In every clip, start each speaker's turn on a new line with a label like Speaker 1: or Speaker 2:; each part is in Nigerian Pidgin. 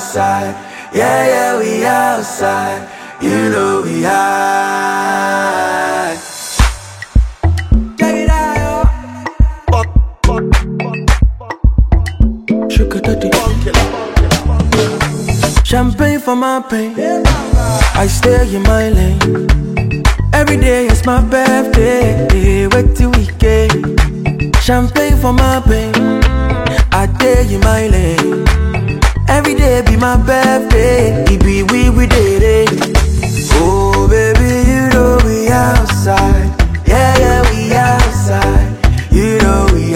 Speaker 1: outside. Yeah, yeah, we outside. You know we high. Check it out, Sugar daddy. Champagne for my pain. I stay in my lane. Every day is my birthday. Wait till weekend. Champagne for my pain. I stay in my lane. Every day be my birthday. It be we did it. Oh baby, you know we outside. Yeah, yeah, we outside. You know we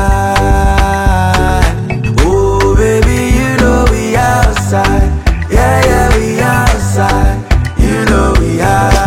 Speaker 1: high. Oh baby, you know we outside. Yeah, yeah, we outside. You know we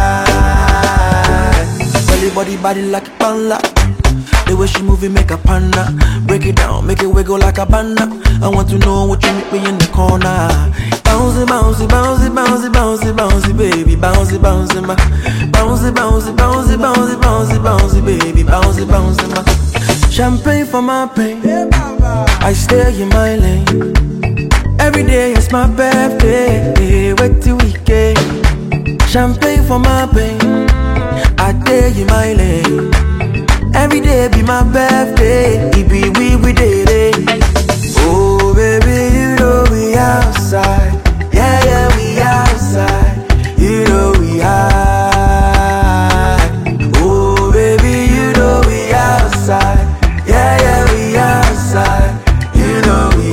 Speaker 1: high. Body body like a panda. The way she move it make a panda. Break it down, make it wiggle like a banda. I want to know what you meet me in the corner. Bouncy, bouncy, bouncy, bouncy, bouncy, bouncy, baby. Bouncy, bouncy, ma. Bouncy, bouncy, bouncy, bouncy, bouncy, bouncy, baby. Bouncy, bouncy, ma. Champagne for my pain. I stay in my lane. Every day is my birthday. Wait till weekend. Champagne for my pain. I stay in my lane. Every day be my birthday. It be we did it. Oh baby, you know we outside. Yeah, yeah, we outside. You know we high. Oh baby, you know we outside. Yeah, yeah, we outside. You know we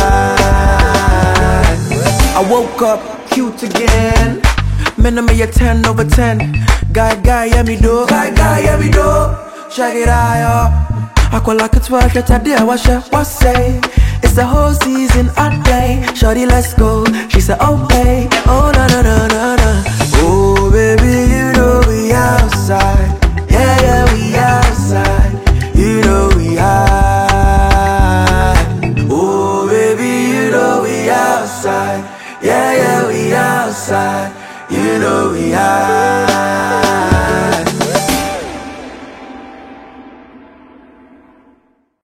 Speaker 1: high. I woke up cute again. Man, I'm a 10 over 10. Guy, yeah me do. Guy, yeah me do. Check it out, yo. I call like a 12, get a day, what say? It's the whole season I play. Shorty, let's go. She said, okay. Oh, no. Oh, baby, you know we outside. Yeah, yeah, we outside. You know we high. Oh, baby, you know we outside. Yeah, yeah, we outside. You know we high.